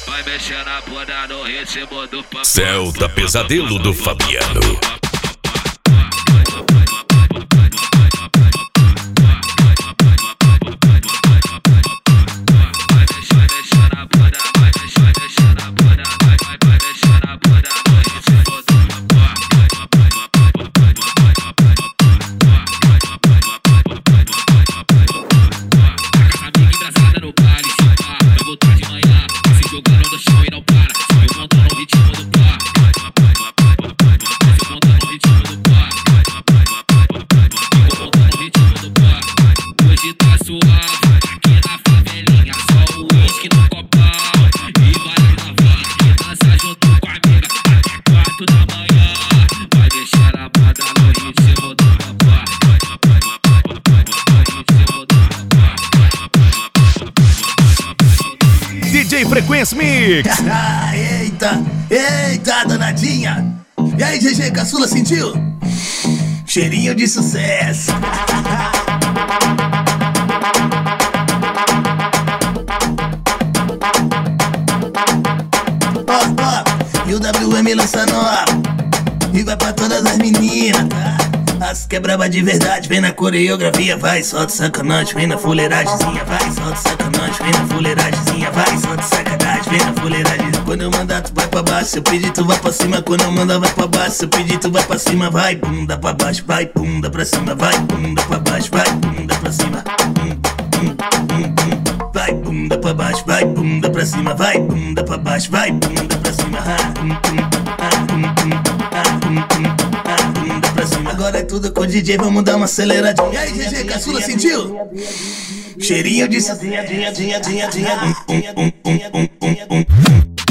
Vai mexer na bunda no ritmo do papai. Celta Pesadelo do Fabiano. DJ Frequência Mix. Eita, danadinha. E aí, GG Caçula, sentiu? Cheirinho de sucesso. E o WM lança nova e vai pra todas as meninas, tá? As que é braba de verdade, vem na coreografia, vai, solta sacanagem, vem na fuleiragemzinha, vai, solta sacanagem, vem na fuleiragemzinha, vai, solta sacanagem, vem na fuleiragem. Quando eu mandar tu vai pra baixo, se eu pedir tu vai pra cima, quando eu mandar vai pra baixo, se eu pedir tu vai pra cima, vai, bunda pra baixo, vai, bunda pra cima, vai, bunda pra baixo, vai, bunda pra cima. Vai, bunda pra baixo, vai, bunda pra cima, vai, bunda pra baixo, vai, bunda pra cima. Bunda pra cima. Agora é tudo com o DJ, vamos dar uma aceleradinha. E aí, GG Caçula, sentiu? Cheirinho de